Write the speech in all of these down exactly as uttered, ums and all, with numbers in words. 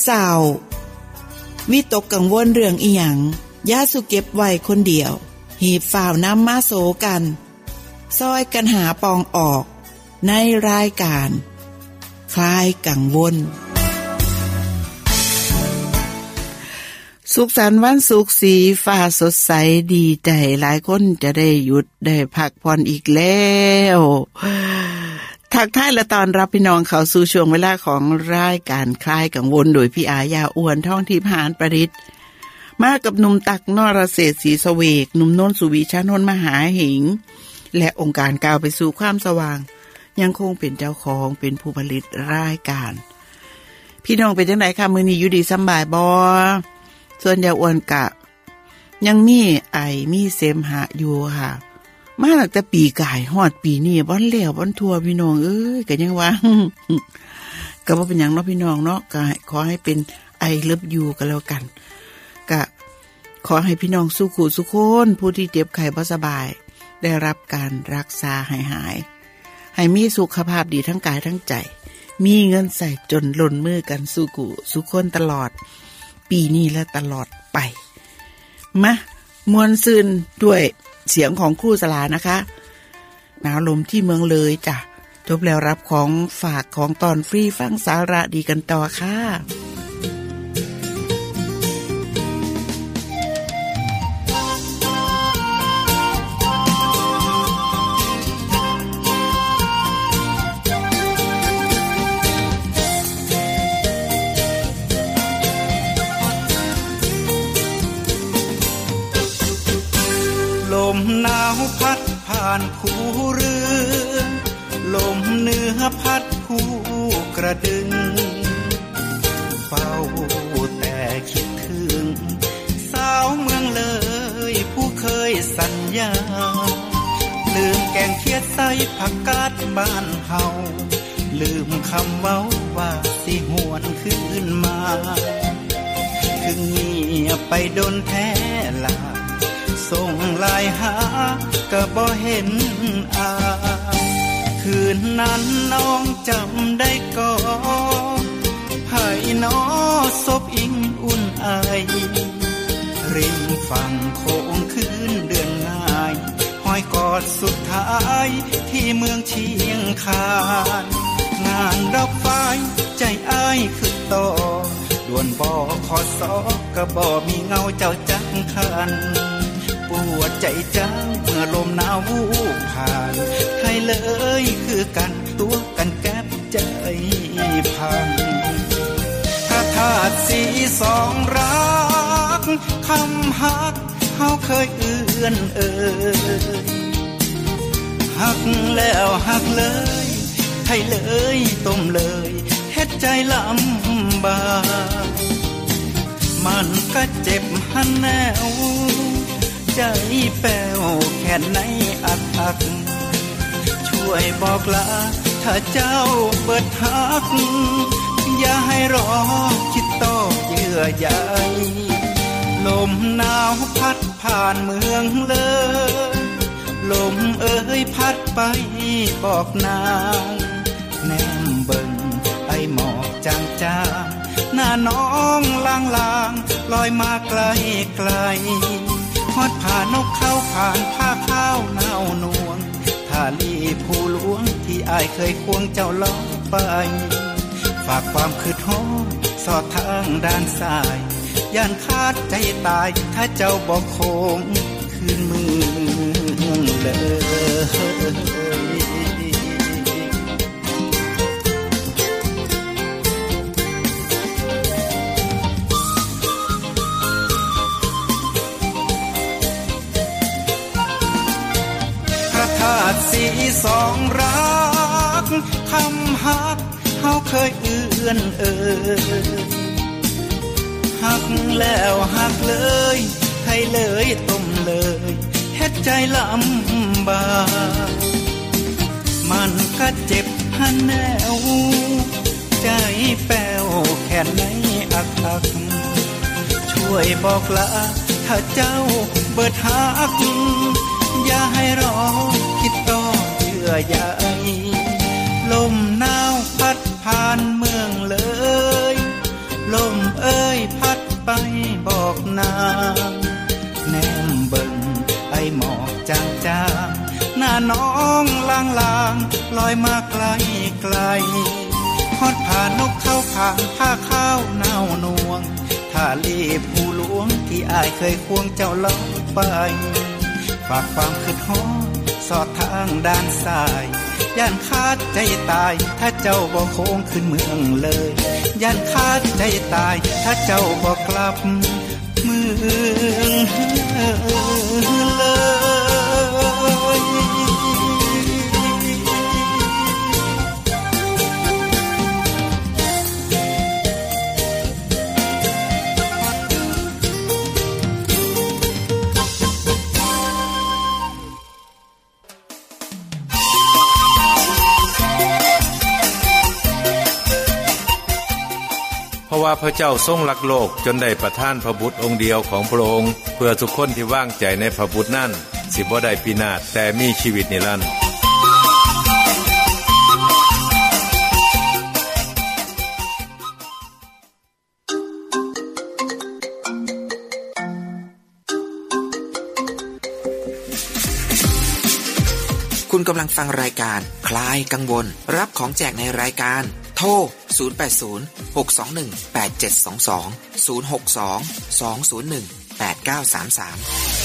เศร้าวิตกกังวลเรื่องอีหยังอย่าสุเก็บไว้คนเดียวหีบฝ่าวนำมาโสกันซอยกันหาปองออกในรายการคลายกังวลสุขสันต์วันศุกร์สีฟ้าสดใสดีใจหลายคนจะได้หยุดได้พักผ่อนอีกแล้วทักทายและตอนรับพี่น้องเข้าสู่ช่วงเวลาของรายการคลายกังวลโดยพี่อายาอ้วนท่องทิพย์หานประดิษฐ์มากับหนุ่มตักนรเศรษฐ์ศรีเสวกหนุ่มโน้นสุวิชานนท์มหาหิงและองค์การก้าวไปสู่ความสว่างยังคงเป็นเจ้าของเป็นผู้ผลิตรายการพี่น้องเป็นจังได๋คะมื้อนี้อยู่ดีสำบายบ่ส่วนยาอ้วนกะยังมีไอมีเสมหะอยู่ค่ะมาตั้งแต่ปีกายฮอดปีนี้บ่แล้วบ่ทั่วพี่น้องเอ้ยก็ยังว่าก็บ่เป็นหยังเนาะพี่น้องเนาะก็ขอให้เป็นไอเลิฟยูก็แล้วกันก็ขอให้พี่น้องสู้ขู่สุคนผู้ที่เจ็บไข้บ่สบายได้รับการรักษาให้หายให้มีสุขภาพดีทั้งกายทั้งใจมีเงินใส่จนล้นมือกันสู้ขู่สุคนตลอดปีนี้และตลอดไปมามวนซืนด้วยเสียงของครูสลานะคะหนาวลมที่เมืองเลยจ้ะจบแล้วรับของฝากของตอนฟรีฟังสาระดีกันต่อค่ะลมหนาวพัดผ่านภูเรือลมเหนือพัดภูกระดึงเฝ้าแต่คิดถึงสาวเมืองเลยผู้เคยสัญญาลืมแกงเขียดใส่ผักกาดบ้านเฮาลืมคำเว้าว่าสิหวนคืนมาคือเงียบไปโดนแท้ลาส่งลายหาก็บ่เห็นอาคืนนั้นน้องจำได้ก่อไผน้อศพอิงอุ่นไอริมฝั่งโขงคืนเดือนง่ายห้อยกอดสุดท้ายที่เมืองเชียงคานงานดอกไฟใจอ้ายคือต่อด่วนบ่ขอสอก็บ่มีเงาเจ้าจักคันปวดใจจังเมื่อลมหนาววูบผ่านใครเลยคือกันตัวกันแก็บใจพังถ้าธาตุสีสองรักคำฮักเฮาเคยเอื้อนเอ่ยฮักแล้วฮักเลยใครเลยต้มเลยเฮ็ดใจลำบากมันก็เจ็บหันแนวใจแป้วแค่ไหนอักอักช่วยบอกลาถ้าเจ้าเบิดฮักอย่าให้รอคิดต่อเยื่อใยลมหนาวพัดผ่านเมืองเลยลมเอ่ยพัดไปบอกนางแนมเบิ่งไอหมอกจางจางหน้าน้องลางลางลอยมาไกลไกลฮอดผ่านนกเข้าผ่านผ้าข้าวเน่านวงทาลีผู้หลวงที่อ้ายเคยควงเจ้าล้อไปฝากความคืดฮ้อนสอดทางด้านซ้ายย่านขาดใจตายถ้าเจ้าบ่คงคืนมือเลยธาตุสีสองรักคำฮักเฮาเคยเอื้อนเอ่ยฮักแล้วฮักเลยใครเลยต้มเลยเฮ็ดใจลำบากมันก็เจ็บหันแนวใจแป้วแค่ไหนอักอักช่วยบอกลาถ้าเจ้าเบิดฮักอย่าให้รอคิดต่อเยื่อใยลมหนาวพัดผ่านเมืองเลยลลมเอ้ยพัดไปบอกนางแนมเบิ่งไอหมอกจางๆหน้าน้องลางๆลอยมาไกลไกลฮอดผ่านนกเข้าผ่านผ้าข้าวเน่านวงท่าเลีบผู้หลวงที่อายเคยควงเจ้าลอยไปฝากความคิดฮอดสอดทางด้านซ้ายย่านขาดใจตายถ้าเจ้าบ่โค้งขึ้นเมืองเลยย่านขาดใจตายถ้าเจ้าบ่กลับเมืองเลยเพราะว่าพระเจ้าทรงรักโลกจนได้ประทานพระบุตรองค์เดียวของพระองค์เพื่อทุกคนที่วางใจในพระบุตรนั้นสิบ่ได้พินาศแต่มีชีวิตนิรันดร์คุณกำลังฟังรายการคลายกังวลรับของแจกในรายการโทรศูนย์ แปด ศูนย์ หก สอง หนึ่ง แปด เจ็ด สอง สอง ศูนย์ หก สอง สอง ศูนย์ หนึ่ง แปด เก้า สาม สาม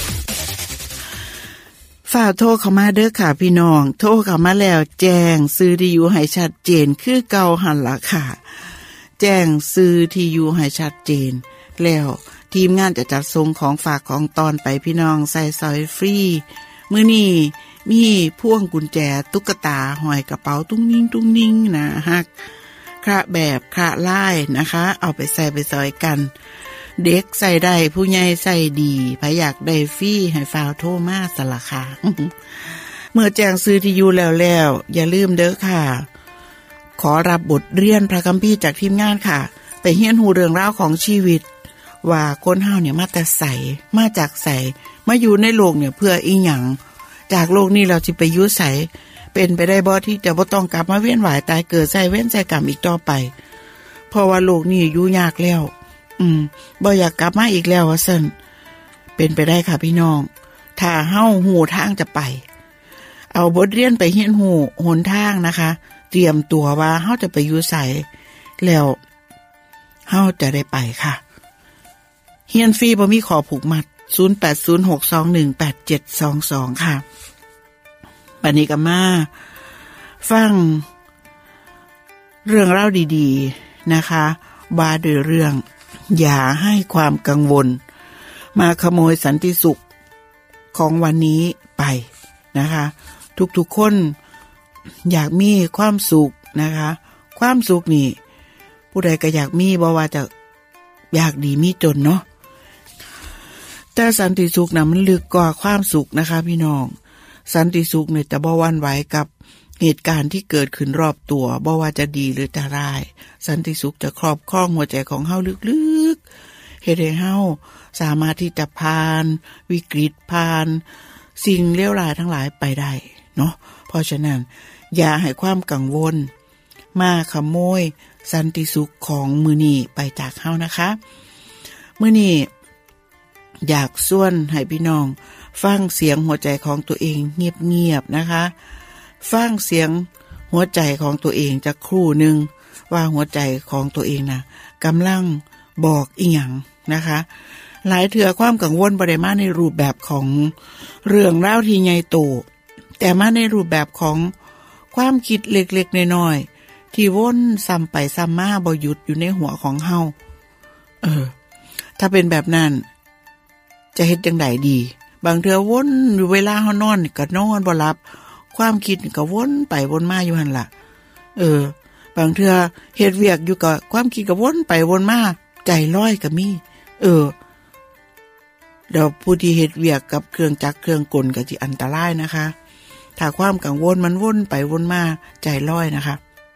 ฝากโทรเข้ามาเด้อค่ะพี่น้องโทรเข้ามาแล้วแจ้งชื่อที่อยู่ให้ชัดเจนคือเก่าหั่นล่ะค่ะแจ้งชื่อที่อยู่ให้ชัดเจนแล้วทีมงานจะจัดส่งของฝากของตอนไปพี่น้องใส่ซอยฟรีมื้อนี้มีพวงกุญแจตุ๊กตาห้อยกระเป๋าตุ้งนิ่งตุ้งนิ่งนะฮักคระแบบคระลายนะคะเอาไปใส่ไปซอยกันเด็กใส่ได้ผู้ใหญ่ใส่ดีไผอยากได้ฟรีให้ฝากโทรมาสละค่ะ เมื่อแจ้งซื้อที่อยู่แล้วแล้วอย่าลืมเด้อค่ะขอรับบทเรียนพระคัมภีร์จากทีมงานค่ะไปเรียนรู้เรื่องราวของชีวิตว่าคนเฮาเนี่ยมาแต่ไสมาจากไสมาอยู่ในโลกเนี่ยเพื่ออีหยังจากโลกนี้เราสิไปอยู่ไสเป็นไปได้บ่ที่จะบ่ต้องกลับมาเวียนว่ายตายเกิดใส่เว้นใส่กรรมอีกต่อไปเพราะว่าโลกนี้อยู่ยากแล้วอืมบ่อยากกลับมาอีกแล้วว่าซั่นเป็นไปได้ค่ะพี่น้องถ้าเฮาฮู้ทางจะไปเอาบทเรียนไปเรียนรู้หนทางนะคะเตรียมตัวว่าเฮาจะไปอยู่ไสแล้วเฮาจะได้ไปค่ะเรียนฟรีบ่มีขอผูกมัดศูนย์ แปด ศูนย์ หก สอง หนึ่ง แปด เจ็ด สอง สองค่ะบัดนี้ก็มาฟังเรื่องเล่าดีๆนะคะว่าด้วยเรื่องอย่าให้ความกังวลมาขโมยสันติสุขของวันนี้ไปนะคะทุกๆคนอยากมีความสุขนะคะความสุขนี่ผู้ใดก็อยากมีบ่ว่าจะอยากดีมีจนเนาะแต่สันติสุขน่ะมันลึกกว่าความสุขนะคะพี่น้องสันติสุขเนี่ยจะบ่หวั่นไหวกับเหตุการณ์ที่เกิดขึ้นรอบตัวบ่ว่าจะดีหรือจะร้ายสันติสุขจะครอบครองหัวใจของเฮาลึกๆเฮ็ดให้เฮาสามารถที่จะผ่านวิกฤตผ่านสิ่งเลวร้ายทั้งหลายไปได้เนาะเพราะฉะนั้นอย่าให้ความกังวลมาขโมยสันติสุขของมื้อนี้ไปจากเฮานะคะมื้อนี้อยากส่วนให้พี่น้องฟังเสียงหัวใจของตัวเองเงียบๆนะคะฟังเสียงหัวใจของตัวเองจักครู่นึงว่าหัวใจของตัวเองนะกำลังบอกอีหยังนะคะหลายเทื่อความกังวลบ่ได้มาในรูปแบบของเรื่องราวที่ใหญ่โตแต่มาในรูปแบบของความคิดเล็กๆน้อยๆที่วนซ้ำไปซ้ำมาบ่หยุดอยู่ในหัวของเฮาเออถ้าเป็นแบบนั้นจะเฮ็ดจังได๋ดีบางเทื่อวนอยู่เวลาเฮานอนก็นอนบ่หลับความคิดก็วนไปวนมาอยู่หั่นล่ะเออบางเทื่อเฮ็ดเวียกอยู่ก็ความคิดก็วนไปวนมาใจลอยก็มีเออเดี๋ยวผู้ที่เฮ็ดเวียกกับเครื่องจักรเครื่องกลก็สิอันตรายนะคะถ้าความกังวลมันวนไปวนมาใจลอยนะคะ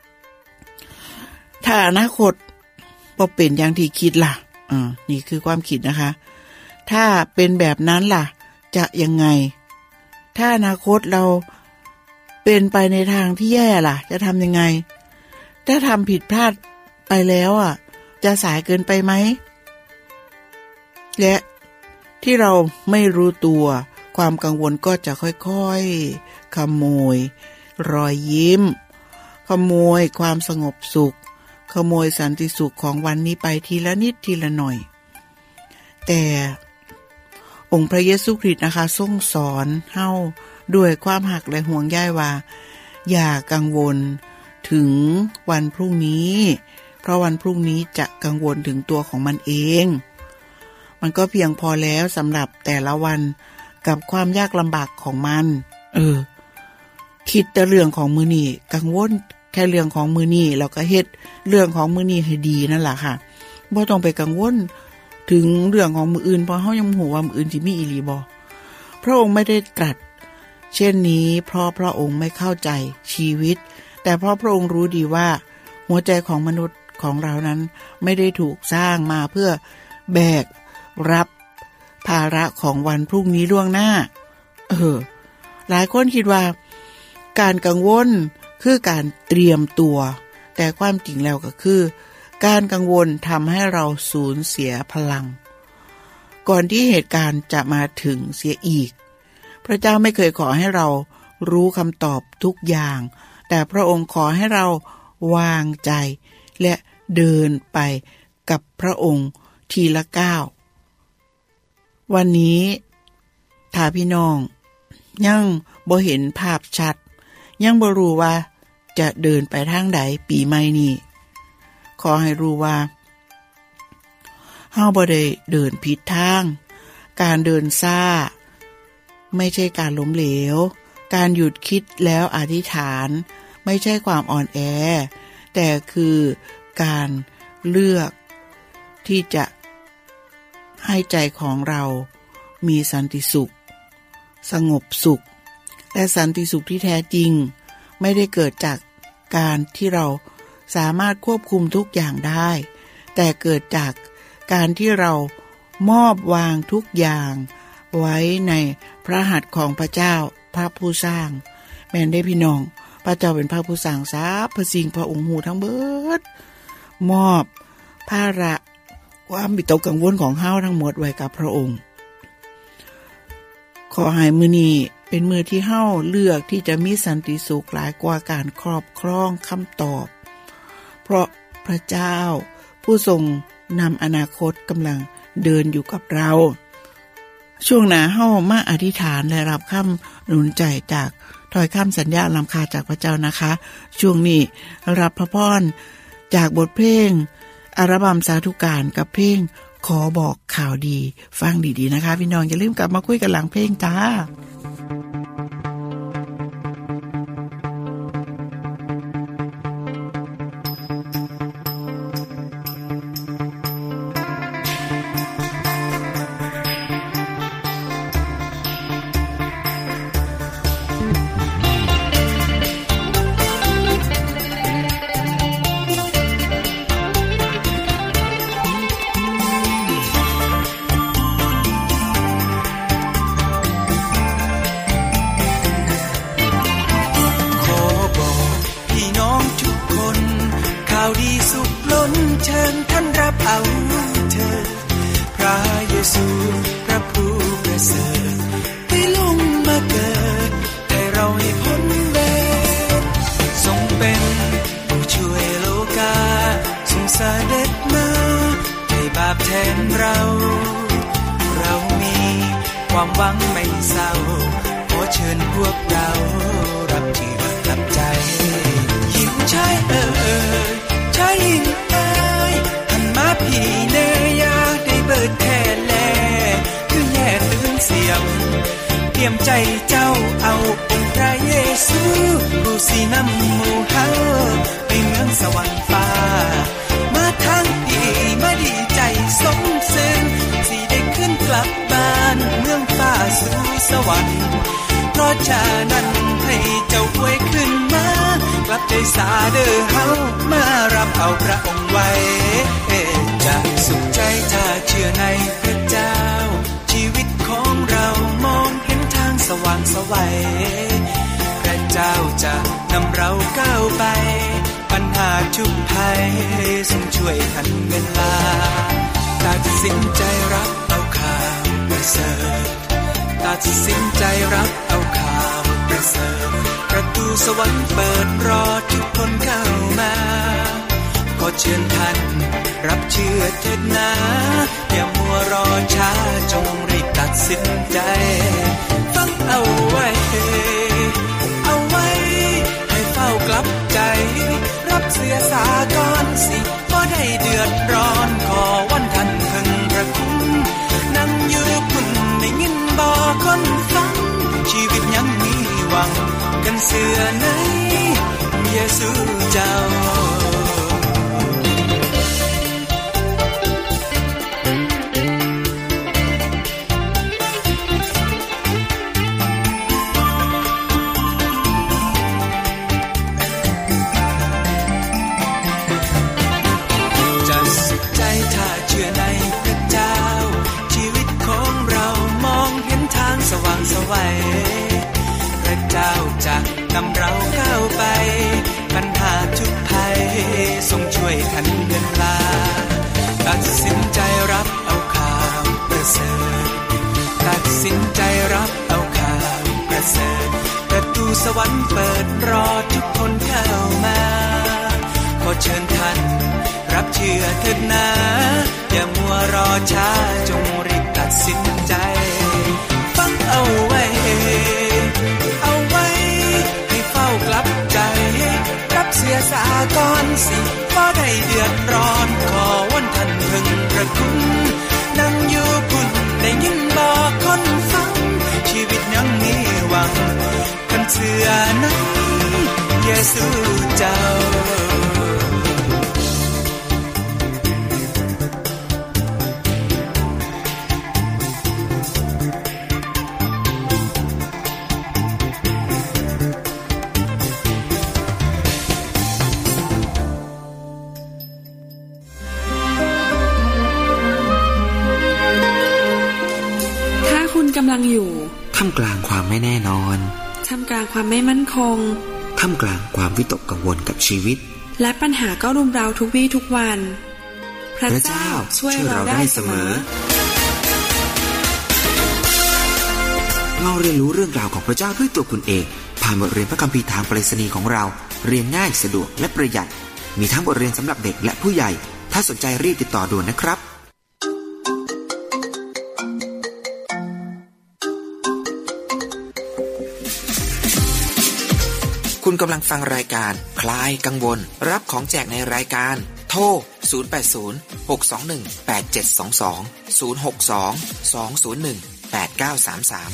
ถ้าอนาคตบ่เป็นอย่างที่คิดล่ะอ่านี่คือความคิดนะคะถ้าเป็นแบบนั้นล่ะจะยังไงถ้าอนาคตเราเป็นไปในทางที่แย่ล่ะจะทำยังไงถ้าทำผิดพลาดไปแล้วอ่ะจะสายเกินไปไหมและที่เราไม่รู้ตัวความกังวลก็จะค่อยๆขโมยรอยยิ้มขโมยความสงบสุขขโมยสันติสุขของวันนี้ไปทีละนิดทีละหน่อยแต่องค์พระเยซูคริสต์นะคะทรงสอนเฮาด้วยความหักและห่วงใยว่าอย่ากังวลถึงวันพรุ่งนี้เพราะวันพรุ่งนี้จะกังวลถึงตัวของมันเองมันก็เพียงพอแล้วสำหรับแต่ละวันกับความยากลำบากของมันเออคิดแต่เรื่องของมื้อนี้กังวลแค่เรื่องของมื้อนี้แล้วก็เฮ็ดเรื่องของมื้อนี้ให้ดีนั่นล่ะค่ะบ่ต้องไปกังวลถึงเรื่องของมื้ออื่นเพราะเฮายังบ่ฮู้ว่ามื้ออื่นสิมีอีหลีบ่พระองค์ไม่ได้ตรัสเช่นนี้เพราะพระองค์ไม่เข้าใจชีวิตแต่เพราะพระองค์รู้ดีว่าหัวใจของมนุษย์ของเรานั้นไม่ได้ถูกสร้างมาเพื่อแบกรับภาระของวันพรุ่งนี้ล่วงหน้าเออหลายคนคิดว่าการกังวลคือการเตรียมตัวแต่ความจริงแล้วก็คือการกังวลทำให้เราสูญเสียพลังก่อนที่เหตุการณ์จะมาถึงเสียอีกพระเจ้าไม่เคยขอให้เรารู้คำตอบทุกอย่างแต่พระองค์ขอให้เราวางใจและเดินไปกับพระองค์ทีละก้าววันนี้ถ้าพี่น้องยังบ่เห็นภาพชัดยังบ่รู้ว่าจะเดินไปทางใดปีใหม่นี้ขอให้รู้ว่าเฮาบ่ได้เดินผิดทางการเดินซ่าไม่ใช่การล้มเหลวการหยุดคิดแล้วอธิษฐานไม่ใช่ความอ่อนแอแต่คือการเลือกที่จะให้ใจของเรามีสันติสุขสงบสุขและสันติสุขที่แท้จริงไม่ได้เกิดจากการที่เราสามารถควบคุมทุกอย่างได้แต่เกิดจากการที่เรามอบวางทุกอย่างไว้ในพระหัตถ์ของพระเจ้าพระผู้สร้างแม่นได้พี่น้องพระเจ้าเป็นพระผู้สร้างสรรพสิ่งพระองค์หูทั้งเบิดมอบภาระความวิตกกังวลของเฮาทั้งหมดไว้กับพระองค์ขอให้มื้อนี้เป็นมื้อที่เฮาเลือกที่จะมีสันติสุขหลายกว่าการครอบครองคำตอบเพราะพระเจ้าผู้ทรงนำอนาคตกำลังเดินอยู่กับเราช่วงหน้าเฮามาอธิษฐานและรับคำหนุนใจจากถ้อยคำสัญญาล้ำค่าจากพระเจ้านะคะช่วงนี้รับพระพรจากบทเพลงอัลบั้มสาธุการกับเพลงขอบอกข่าวดีฟังดีๆนะคะพี่น้องอย่าลืมกลับมาคุยกันหลังเพลงจ้าความหวังไม่เศร้าขอเชิญพวกเรารับที่รักรับใจหญิงชายเอ่ยชายหญิงเอ่ยหันมาพี่เนยาได้เบิดแท้แลคือแย่ตื่นเสียงเตรียมใจเจ้าเอาองค์พระเยซูผู้สินำหมู่เฮาไปเมืองสวรรค์ฟ้ามาทางพี่มาดีใจสมซึ้งสิได้ขึ้นกลับบ้านเมืองฟ้าสู่สวรรค์เพราะฉะนั้นให้เจ้าป่วยขึ้นมากลับใจสาเด้อเฮามารับเอาพระองค์ไว้จะสุขใจถ้าเชื่อในพระเจ้าชีวิตของเรามองเห็นทางสว่างไสวพระเจ้าจะนำเราก้าวไปปัญหาโชชุบภัยทรงช่วยทันเวลาตัดสินใจรับเอาข่าวประเสริฐตัดสินใจรับเอาข่าวประเสริฐประตูสวรรค์เปิดรอทุกคนเข้ามาขอเชิญท่านรับเชื่อเถิดนะอย่ามัวรอช้าจงรีบตัดสินใจฟังเอาไว้เอาไว้ให้เฝ้ากลับใจรับเสียสาก่อนสิบ่ได้เดือดร้อนขอวันท่านเพิ่งพระคุณนั่งอยู่คุณได้ยินบ่คนฟังชีวิตยังมีหวังกันเสือไหนเยซูเจ้าสว่างสวัยพระเจ้าจะนำเราก้าวไปปัญหาทุกภัยทรงช่วยทันเวลาตัดสินใจรับเอาข่าวประเสริฐตัดสินใจรับเอาข่าวประเสริฐประตูสวรรค์เปิดรอทุกคนเข้ามาขอเชิญท่านรับเชื่อเถิดนะอย่ามัวรอช้าจงรีบตัดสินใจเอาไว้เอาไว้ให้เฝ้ากลับใจรับเสียสาก่อนสิบ่ได้เดือดร้อนขอวันท่านเพิ่งพระคุณนั่งอยู่คุณได้ยินบ่คนฟังชีวิตยังมีหวังคันเชื่อนั้นเยซูเจ้ากำลังอยู่ท่ามกลางความไม่แน่นอนท่ามกลางความไม่มั่นคงท่ามกลางความวิตกกังวลกับชีวิตและปัญหาก็รุมเร้าทุกวี่ทุกวันพระเจ้าช่วยเราได้เสมอเราเรียนรู้เรื่องราวของพระเจ้าด้วยตัวคุณเองผ่านบทเรียนพระคัมภีร์ทางไปรษณีย์ของเราเรียนง่ายสะดวกและประหยัดมีทั้งบทเรียนสำหรับเด็กและผู้ใหญ่ถ้าสนใจรีบติดต่อด่วนนะครับคุณกำลังฟังรายการคลายกังวลรับของแจกในรายการโทรศูนย์ แปด ศูนย์ หก สอง หนึ่ง แปด เจ็ด สอง สอง ศูนย์ หก สอง สอง ศูนย์ หนึ่ง แปด เก้า สาม สาม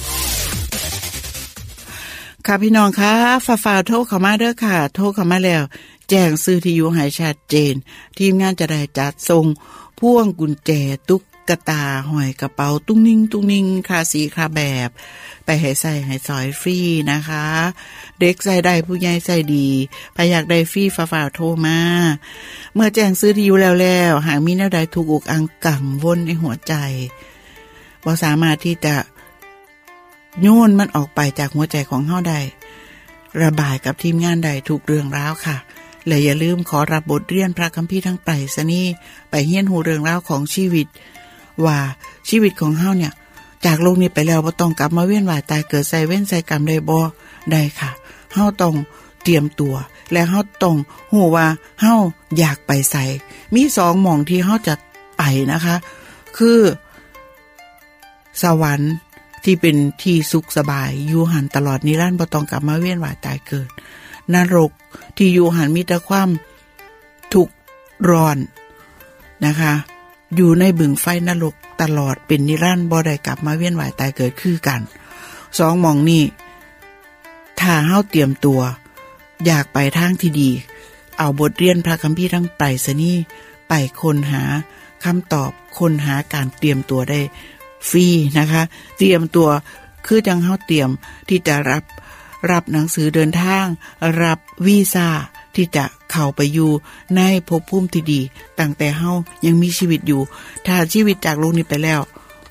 ค่ะพี่น้องคะฝ่าๆโทรเข้ามาเด้อค่ะโทรเข้ามาแล้วแจ้งชื่อที่อยู่ให้ชัดเจนทีมงานจะได้จัดส่งพ่วงกุญแจตุ๊กตาห้อยกระเป๋าตุ้งนิ่งตุ้งนิ่งค่าสีค่าแบบไปให้ใส่ให้สอยฟรีนะคะเด็กใส่ได้ผู้ใหญ่ใส่ดีใครอยากได้ฟรีฝ่าๆโทรมาเมื่อแจ้งซื้อที่อยู่แล้วแล้วหากมีแนวใดถูกอกอังกังวลในหัวใจบ่สามารถที่จะโยนมันออกไปจากหัวใจของเฮาได้ระบายกับทีมงานใดทุกเรื่องราวค่ะและอย่าลืมขอรับบทเรียนพระคัมภีร์ทั้งไปรษณีย์ไปเรียนรู้เรื่องราวของชีวิตว่าชีวิตของเฮาเนี่ยจากโลกนี้ไปแล้วบ่ต้องกลับมาเวียนว่ายตายเกิดใส่เว้นใส่กรรมได้บ่ได้ค่ะเฮาต้องเตรียมตัวและเฮาต้องฮู้ว่าเฮาอยากไปไสมีสองหม่องที่เฮาจะไปนะคะคือสวรรค์ที่เป็นที่สุขสบายอยู่หันตลอดนิรันดร์บ่ต้องกลับมาเวียนว่ายตายเกิดนรกที่อยู่หันมีแต่ความทุกข์ร้อนนะคะอยู่ในบึงไฟนรกตลอดเป็นนิรันดร์บ่ได้กลับมาเวียนว่ายตายเกิดคือกันสองหม่องนี้ถ้าเฮาเตรียมตัวอยากไปทางที่ดีเอาบทเรียนพระคัมภีร์ทั้งไปรษณีย์ไปค้นหาคำตอบค้นหาการเตรียมตัวได้ฟรีนะคะเตรียมตัวคือจังเฮาเตรียมที่จะรับรับหนังสือเดินทางรับวีซ่าที่จะเข้าไปอยู่ในภพภูมิที่ดีตั้งแต่เฮายังมีชีวิตอยู่ถ้าชีวิตจากโลกนี้ไปแล้ว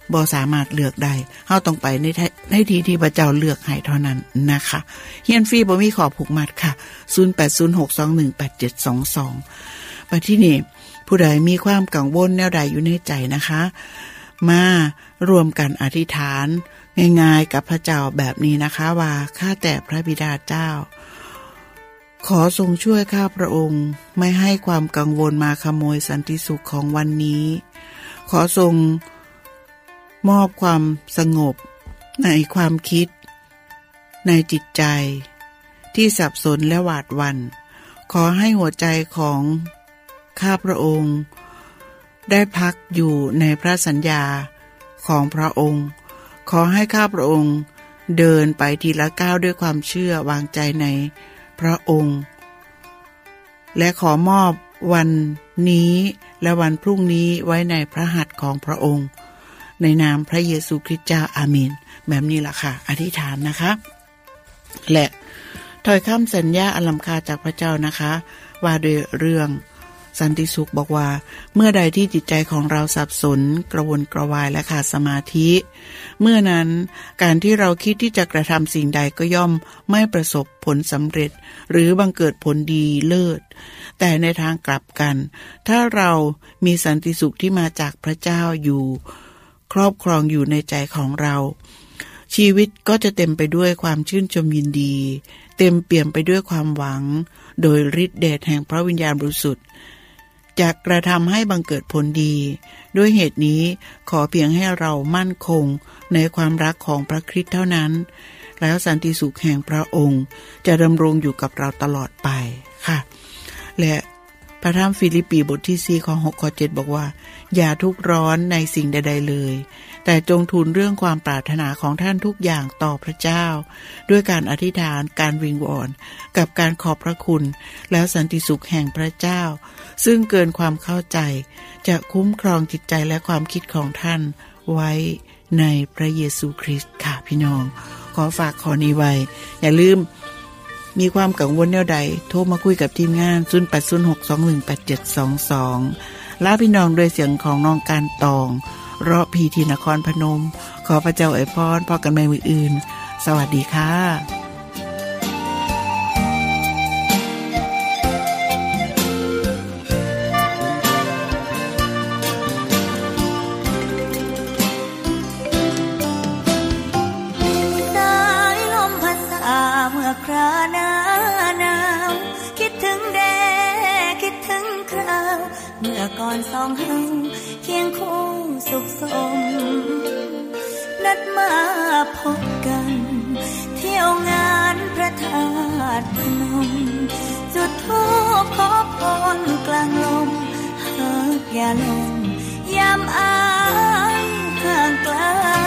บ่สามารถเลือกได้เฮาต้องไปในในที่ที่พระเจ้าเลือกให้เท่านั้นนะคะเรียนฟรีบ่มีข้อผูกมัดค่ะศูนย์ แปด ศูนย์ หก สอง หนึ่ง แปด เจ็ด สอง สองบัดที่นี่ผู้ใดมีความกังวลแนวใดอยู่ในใจนะคะมารวมกันอธิษฐานง่ายๆกับพระเจ้าแบบนี้นะคะว่าข้าแต่พระบิดาเจ้าขอทรงช่วยข้าพระองค์ไม่ให้ความกังวลมาขโมยสันติสุขของวันนี้ขอทรงมอบความสงบในความคิดในจิตใจที่สับสนและหวาดหวั่นขอให้หัวใจของข้าพระองค์ได้พักอยู่ในพระสัญญาของพระองค์ขอให้ข้าพระองค์เดินไปทีละก้าวด้วยความเชื่อวางใจในพระองค์และขอมอบวันนี้และวันพรุ่งนี้ไว้ในพระหัตถ์ของพระองค์ในนามพระเยซูคริสต์เจ้าอาเมนแบบนี้ล่ะค่ะอธิษฐานนะคะและถ้อยคำสัญญาอันล้ำค่าจากพระเจ้านะคะว่าโดยเรื่องสันติสุขบอกว่าเมื่อใดที่จิตใจของเราสับสนกระวนกระวายและขาดสมาธิเมื่อนั้นการที่เราคิดที่จะกระทำสิ่งใดก็ย่อมไม่ประสบผลสำเร็จหรือบังเกิดผลดีเลิศแต่ในทางกลับกันถ้าเรามีสันติสุขที่มาจากพระเจ้าอยู่ครอบครองอยู่ในใจของเราชีวิตก็จะเต็มไปด้วยความชื่นชมยินดีเต็มเปี่ยมไปด้วยความหวังโดยฤทธิ์เดชแห่งพระวิญญาณบริสุทธิ์จะกระทำให้บังเกิดผลดีด้วยเหตุนี้ขอเพียงให้เรามั่นคงในความรักของพระคริสต์เท่านั้นแล้วสันติสุขแห่งพระองค์จะดำรงอยู่กับเราตลอดไปค่ะและพระธรรมฟิลิปปีบทที่สี่ข้อหกข้อเจ็ดบอกว่าอย่าทุกข์ร้อนในสิ่งใดๆเลยแต่จงทูลเรื่องความปรารถนาของท่านทุกอย่างต่อพระเจ้าด้วยการอธิษฐานการวิงวอนกับการขอบพระคุณแล้วสันติสุขแห่งพระเจ้าซึ่งเกินความเข้าใจจะคุ้มครองจิตใจและความคิดของท่านไว้ในพระเยซูคริสต์ค่ะพี่น้องขอฝากขอนี้ไว้อย่าลืมมีความกังวลแนวใดโทรมาคุยกับทีมงานศูนย์ แปด ศูนย์ หก สอง หนึ่ง แปด เจ็ด สอง สองลาพี่น้องด้วยเสียงของน้องการตองรอพีที่นครพนมขอพระเจ้าอวยพรพอกันใหม่มื้ออื่นสวัสดีค่ะเมื่อคราหน้าหนาวคิดถึงแดคิดถึงคราวเมื่อก่อนสองเฮาเคียงคู่สุขสมนัดมาพบกันเที่ยวงานพระธาตุพนมจุดธูปขอพรกลางลมหากอย่าลงยามอายห่างไกล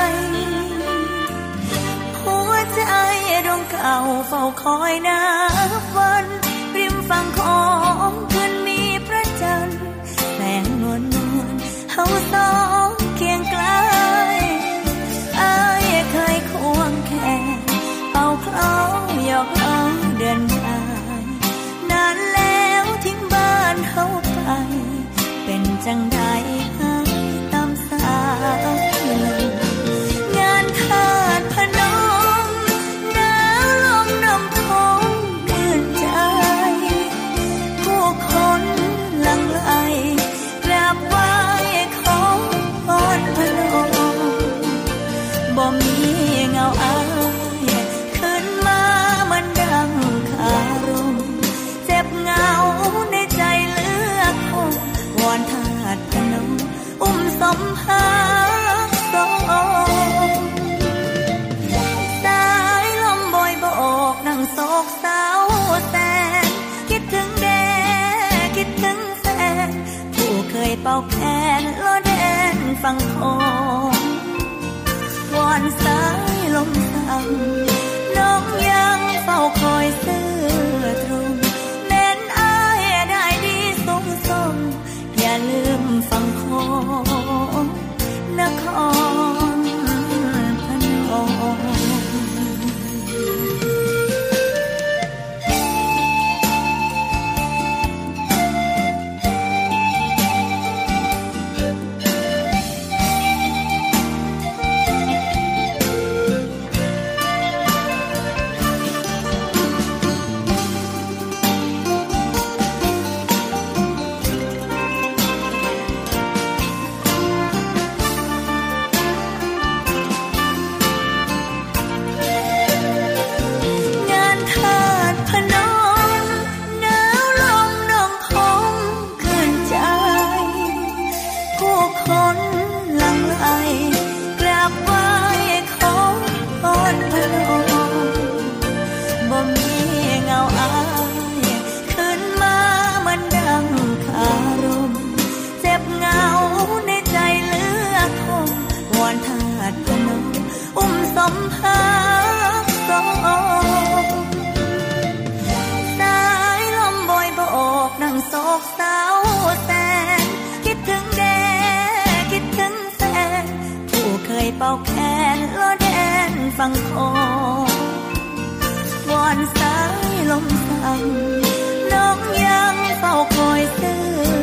หัวใจดวงเก่าเฝ้าคอยนับวันริมฝั่งของคืนมีพระจันทร์แสงนวลนวลเฮาสองเคียงไกลอายเคยควงแขนเป่าคล้องหยอกล้อเดินทางนานแล้วทิ้งบ้านเฮาไปเป็นจังใดหายตามสายงานทาสพนมหนาวลมนำทงยเป่าแคนล้อแดนฟังโควอนสายลมสั่งน้องยังเฝ้าคอยซื่อ